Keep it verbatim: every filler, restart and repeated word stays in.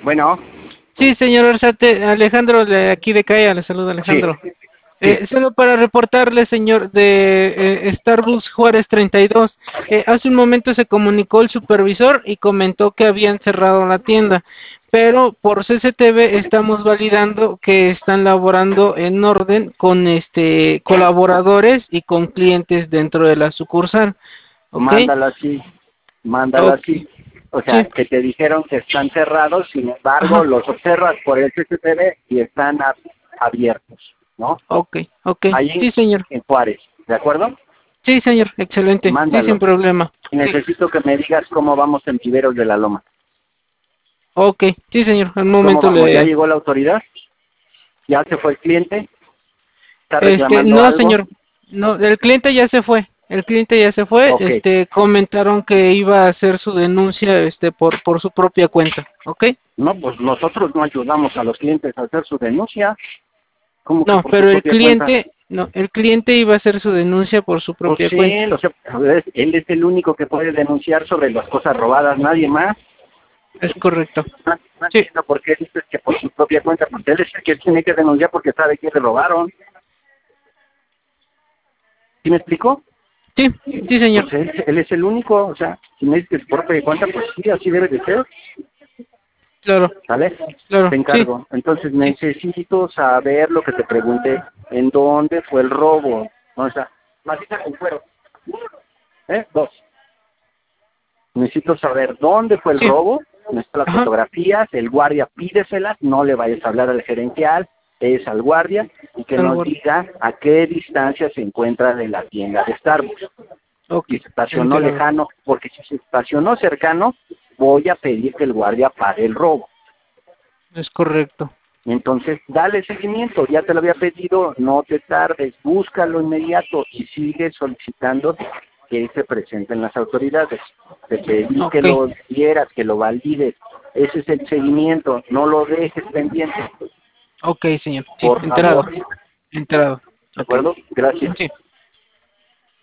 Bueno, Sí, señor Orsate, Alejandro de aquí de Calla, le saluda Alejandro. sí, Eh, sí. solo para reportarle, señor, de eh, Starbucks Juárez treinta y dos, eh, hace un momento se comunicó el supervisor y comentó que habían cerrado la tienda, pero por C C T V estamos validando que están laborando en orden con este colaboradores y con clientes dentro de la sucursal, ¿ok? Mándalo así, mándalo Ok, así. O sea, sí, que te dijeron que están cerrados, sin embargo, ajá, los observas por el C C T V y están a- abiertos, ¿no? ok, ok, Ahí sí, señor. en Juárez, ¿de acuerdo? Sí, señor, excelente. Sí, sin Mándalo. problema. Sí. Necesito que me digas cómo vamos en Viveros de la Loma. Ok, sí, señor. Al ¿Cómo momento vamos? ¿Ya le... llegó la autoridad? ¿Ya se fue el cliente? ¿Está Este, reclamando no, algo? señor. No, el cliente ya se fue. El cliente ya se fue. Ok. Este, comentaron que iba a hacer su denuncia, este, por, por su propia cuenta. ¿Ok? No, pues nosotros no ayudamos a los clientes a hacer su denuncia. ¿Cómo que No, por su pero el propia cuenta? cliente, no, el cliente iba a hacer su denuncia por su Pues propia cuenta. sí, o sea, a ver, él es el único que puede denunciar sobre las cosas robadas, nadie más. Es correcto. No, no Sí, entiendo por qué dices que por su propia cuenta, porque él es el que tiene que denunciar porque sabe que le robaron. ¿Sí me explico? sí, sí, señor. Pues él, él es el único, o sea, si me dices que es por propia cuenta, pues sí, así debe de ser, Claro, ¿sale? claro. Te Sí, encargo. Entonces sí. necesito saber lo que te pregunté, en dónde fue el robo. No, o sea, masita con cuero. ¿Eh? Dos. Necesito saber dónde fue el Sí. robo, necesito las Ajá. fotografías, el guardia pídeselas, no le vayas a hablar al gerencial, es al guardia, y que Tal nos cual. diga a qué distancia se encuentra de la tienda de Starbucks. Ok, Si se estacionó enterado. lejano, porque si se estacionó cercano, voy a pedir que el guardia pare el robo. Es correcto. Entonces, dale seguimiento, ya te lo había pedido, no te tardes, búscalo inmediato y sigue solicitando que se presenten las autoridades. Te pedí que Ok. lo dieras, que lo valides. Ese es el seguimiento, no lo dejes pendiente, Ok, señor. Sí, por enterado. favor. ¿De Enterado. Ok. acuerdo? Gracias. Sí.